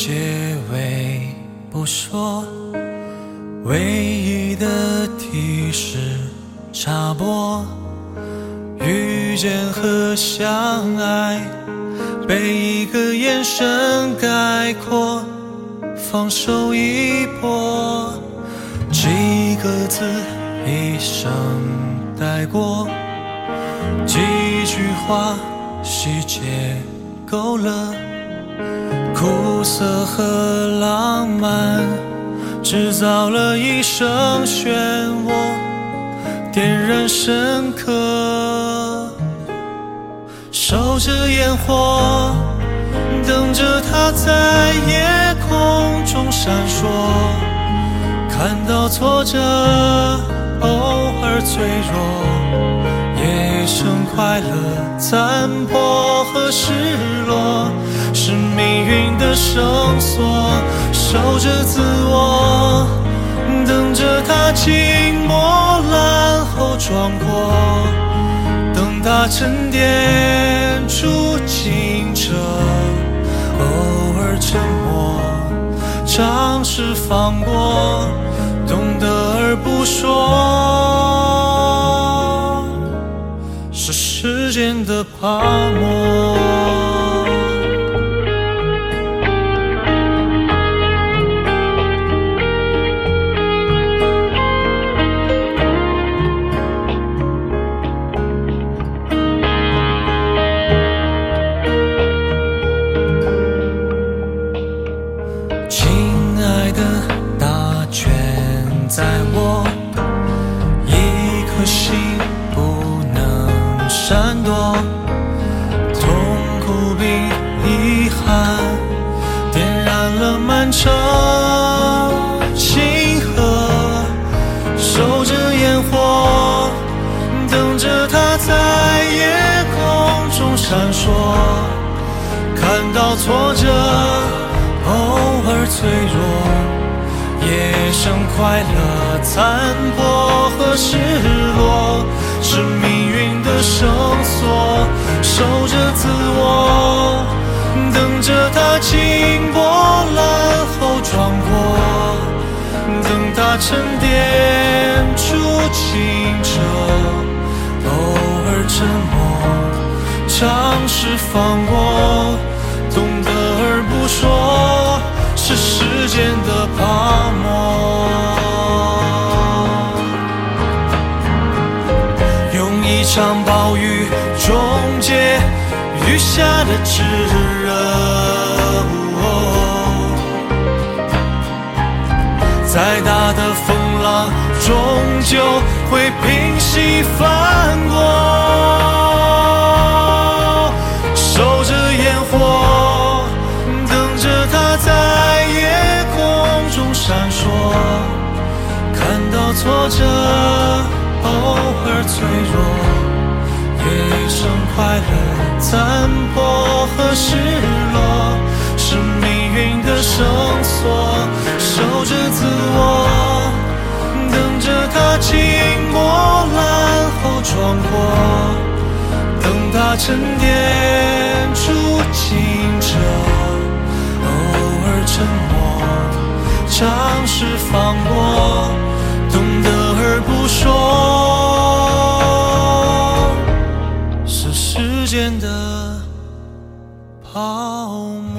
结尾不说，唯一的提示插播，遇见和相爱被一个眼神概括，放手一搏，几个字一生带过，几句话细节够了，苦涩和浪漫制造了一生漩涡，点燃深刻，守着烟火，等着它在夜空中闪烁，看到挫折偶尔脆弱，也剩快乐残破和失落，是命运的绳索，守着自我，等着它静默然后壮阔，等它沉淀出清澈，偶尔沉默，尝试放过，懂得而不说，是时间的泡沫。在我一颗心不能闪躲，痛苦比遗憾点燃了漫长星河，守着烟火，等着它在夜空中闪烁，看到挫折偶尔脆弱，也剩快乐残破和失落，是命运的绳索，守着自我，等着它静波澜后壮阔，等它沉淀出清澈，偶尔沉默，尝试放过，懂得而不说，是时间的泡沫，用一场暴雨终结余下的炙热，再大的风浪终究会平息翻过，守着烟火，等着它在夜空中闪烁，看到挫折偶尔脆弱，也剩快乐残破和失落，是命运的绳索，守着自我，等着它静默然后壮阔，等它沉淀出清澈，偶尔沉默，尝试放过，懂得而不说，是时间的泡沫。